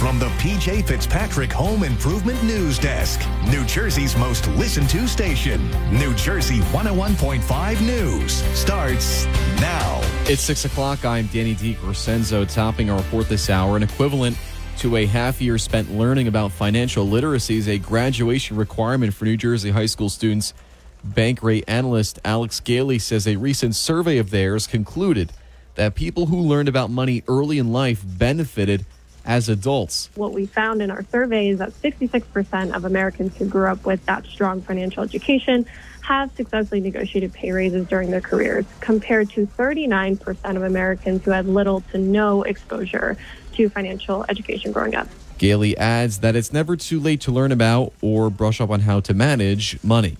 from the PJ Fitzpatrick Home Improvement News Desk, New Jersey's most listened to station. New Jersey 101.5 News starts now. It's 6 o'clock. I'm Danny DiCrescenzo, topping our report this hour. An equivalent to a half year spent learning about financial literacy is a graduation requirement for New Jersey high school students. Bankrate analyst Alex Gailey says a recent survey of theirs concluded that people who learned about money early in life benefited as adults. What we found in our survey is that 66% of Americans who grew up with that strong financial education have successfully negotiated pay raises during their careers, compared to 39% of Americans who had little to no exposure to financial education growing up. Gailey adds that it's never too late to learn about or brush up on how to manage money.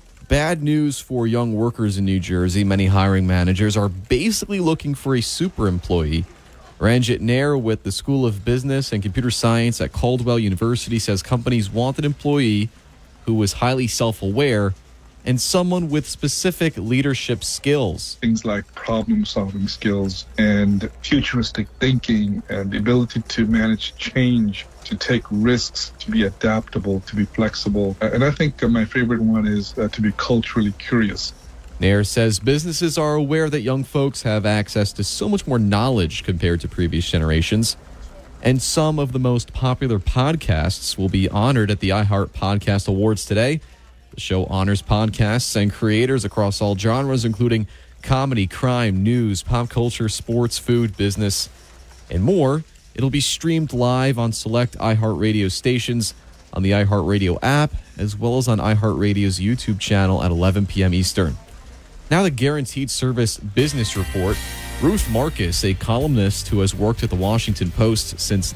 Bad news for young workers in New Jersey. Many hiring managers are basically looking for a super employee. Ranjit Nair with the School of Business and Computer Science at Caldwell University says companies want an employee who was highly self-aware and someone with specific leadership skills. Things like problem-solving skills and futuristic thinking and the ability to manage change, to take risks, to be adaptable, to be flexible. And I think my favorite one is to be culturally curious. Nair says businesses are aware that young folks have access to so much more knowledge compared to previous generations. And some of the most popular podcasts will be honored at the iHeart Podcast Awards today. The show honors podcasts and creators across all genres, including comedy, crime, news, pop culture, sports, food, business, and more. It'll be streamed live on select iHeartRadio stations, on the iHeartRadio app, as well as on iHeartRadio's YouTube channel at 11 p.m. Eastern. Now the Guaranteed Service Business Report. Ruth Marcus, a columnist who has worked at the Washington Post since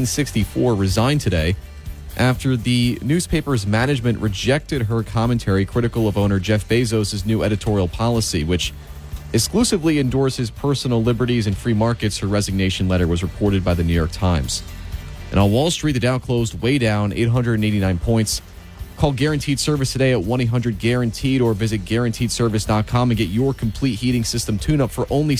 1964, resigned today after the newspaper's management rejected her commentary critical of owner Jeff Bezos' new editorial policy, which exclusively endorses personal liberties and free markets. Her resignation letter was reported by the New York Times. And on Wall Street, the Dow closed way down, 889 points. Call Guaranteed Service today at 1-800-GUARANTEED or visit GuaranteedService.com and get your complete heating system tune-up for only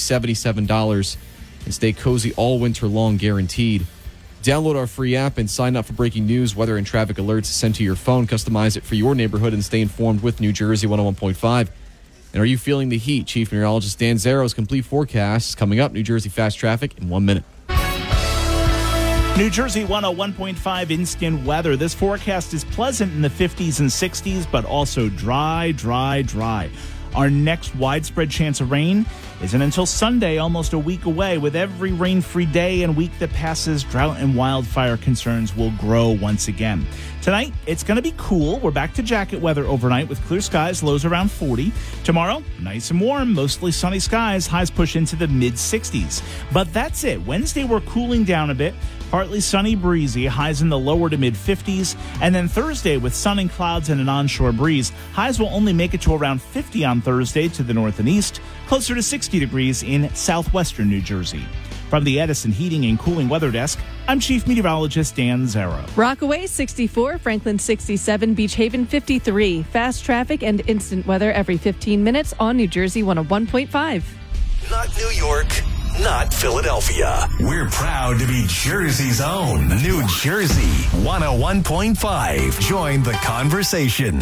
$77 and stay cozy all winter long, guaranteed. Download our free app and sign up for breaking news, weather, and traffic alerts sent to your phone. Customize it for your neighborhood and stay informed with New Jersey 101.5. And are you feeling the heat? Chief Meteorologist Dan Zero's complete forecast is coming up. New Jersey fast traffic in 1 minute. New Jersey 101.5 instant weather. This forecast is pleasant in the 50s and 60s, but also dry. Our next widespread chance of rain isn't until Sunday, almost a week away. With every rain-free day and week that passes, drought and wildfire concerns will grow once again. Tonight, it's going to be cool. We're back to jacket weather overnight with clear skies, lows around 40. Tomorrow, nice and warm, mostly sunny skies, highs push into the mid-60s. But that's it. Wednesday, we're cooling down a bit. Partly sunny, breezy, highs in the lower to mid-50s. And then Thursday, with sun and clouds and an onshore breeze, highs will only make it to around 50 on Thursday to the north and east, closer to 60 degrees in southwestern New Jersey. From the Edison Heating and Cooling Weather Desk, I'm Chief Meteorologist Dan Zero. Rockaway 64, Franklin 67, Beach Haven 53. Fast traffic and instant weather every 15 minutes on New Jersey 101.5. Not New York, not Philadelphia. We're proud to be Jersey's own. New Jersey 101.5. Join the conversation.